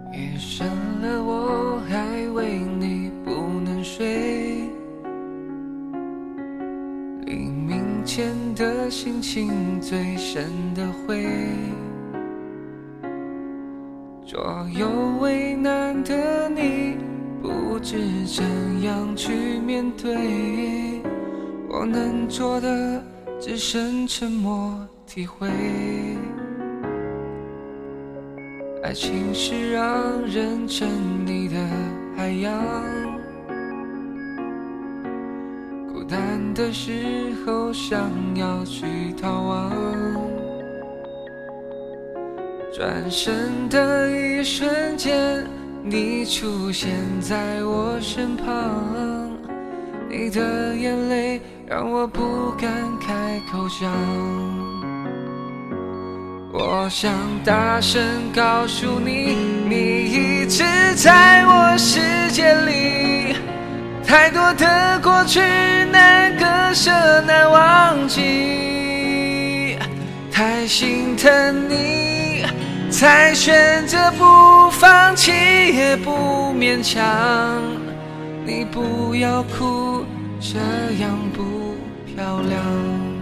夜深了，我还为你不能睡。黎明前的心情最深的灰，左右为难的你，不知怎样去面对。我能做的只剩沉默体会。爱情是让人沉溺的海洋，孤单的时候想要去逃亡，转身的一瞬间，你出现在我身旁，你的眼泪让我不敢开口讲。我想大声告诉你，你一直在我世界里，太多的过去难割舍难忘记，太心疼你才选择不放弃也不勉强。你不要哭，这样不漂亮。